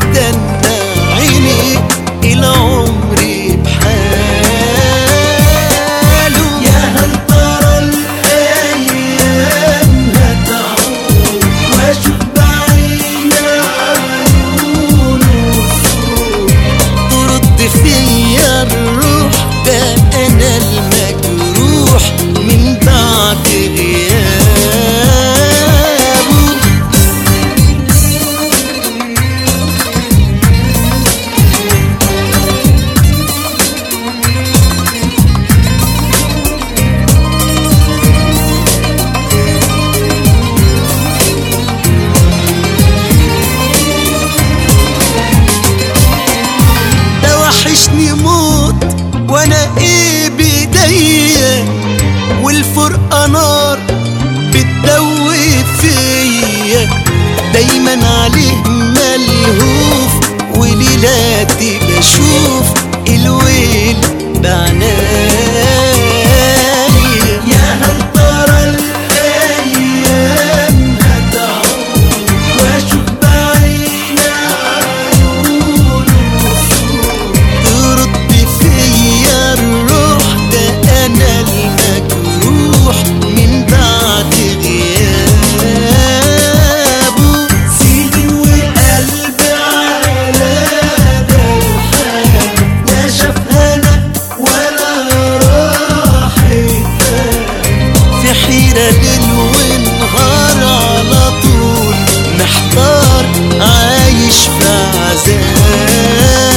تستنى عيني العمر بحاله. يا هل ترى الأيام هتعود وأشوف بعين عيونه الصوت، ترد فيا الروح ده انا المجروح من بعد غيابه. ده وحشني موت وانا ايه بايديا، والفرقة نار بتدوب فيا، دايما عليه ملهوف وليلاتي بشوف الويل بعنايا. يا هل ترى الأيام هتعود وأشوف بعين عيونه الصوت، ترد فيا الروح ده انا المجروح من بعد غيابه. سيدي وقلبي على ده الحال، لا شاف هنا ولا راحت في حيرة ليل ونهار على طول محتار عايش في عذاب.